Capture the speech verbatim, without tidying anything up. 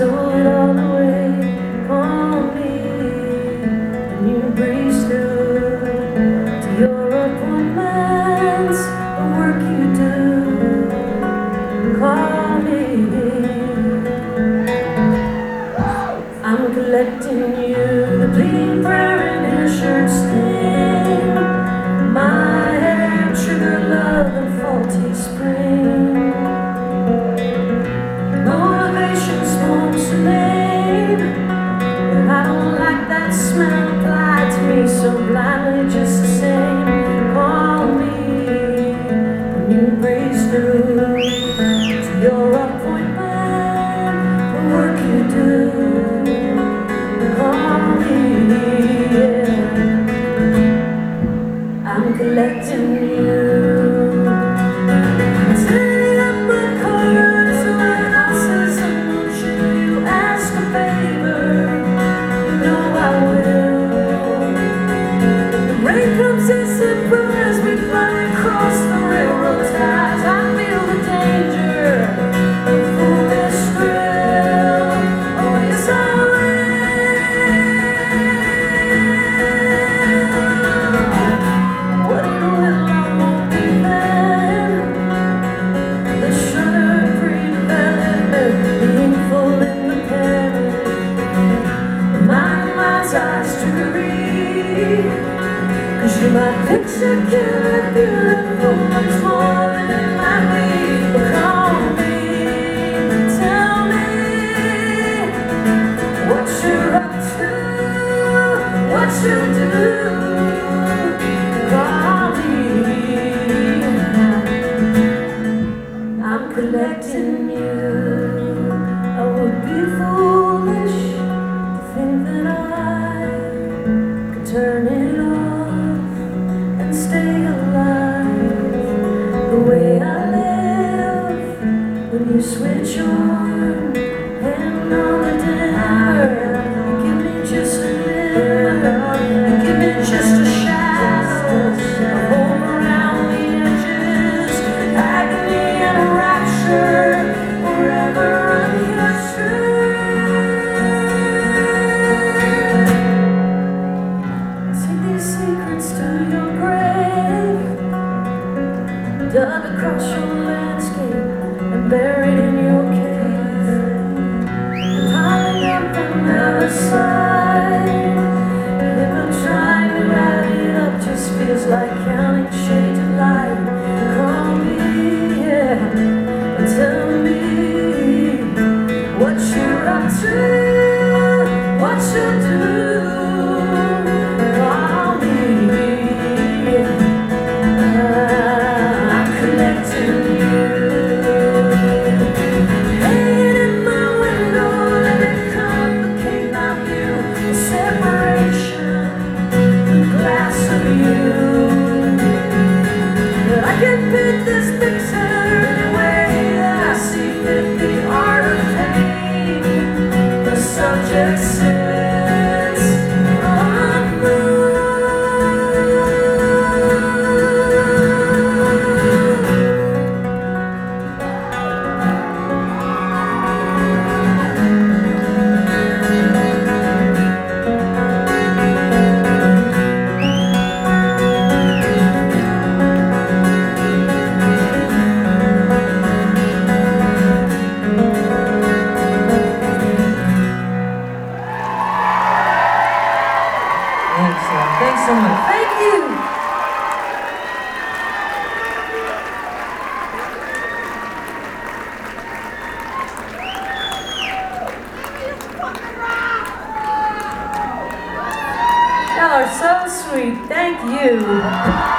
stole it all away from me, and you breezed through to your appointments, the work you do. Call me. I'm collecting you, the bleeding prayer in your shirt stain, my hair, sugar, love, and faulty spring. Motivation smokes a name, but I don't like that smell applied to me so blindly, just the same. Call me when you breeze through to your appointment, the work you do. Call me, yeah. I'm collecting you. Cause you're my picture killer, beautiful, much more than it might be. But call me, tell me what you're up to, what you do. Call me, I'm collecting you. I would be foolish to think that I could turn it on and stay alive the way I live. When you switch on, hand on the dinner, you give me just a little, you give me just a shadow of hope around the edges, agony and a rapture forever untrue. Take these secrets to your grave, dug across your landscape and buried in your cave, piling up on the other side. Never trying to add it up, just feels like counting shades of light. Call me, yeah, and tell me what you're up to, what you do. Thanks so much. Thank you. Y'all are so sweet. Thank you.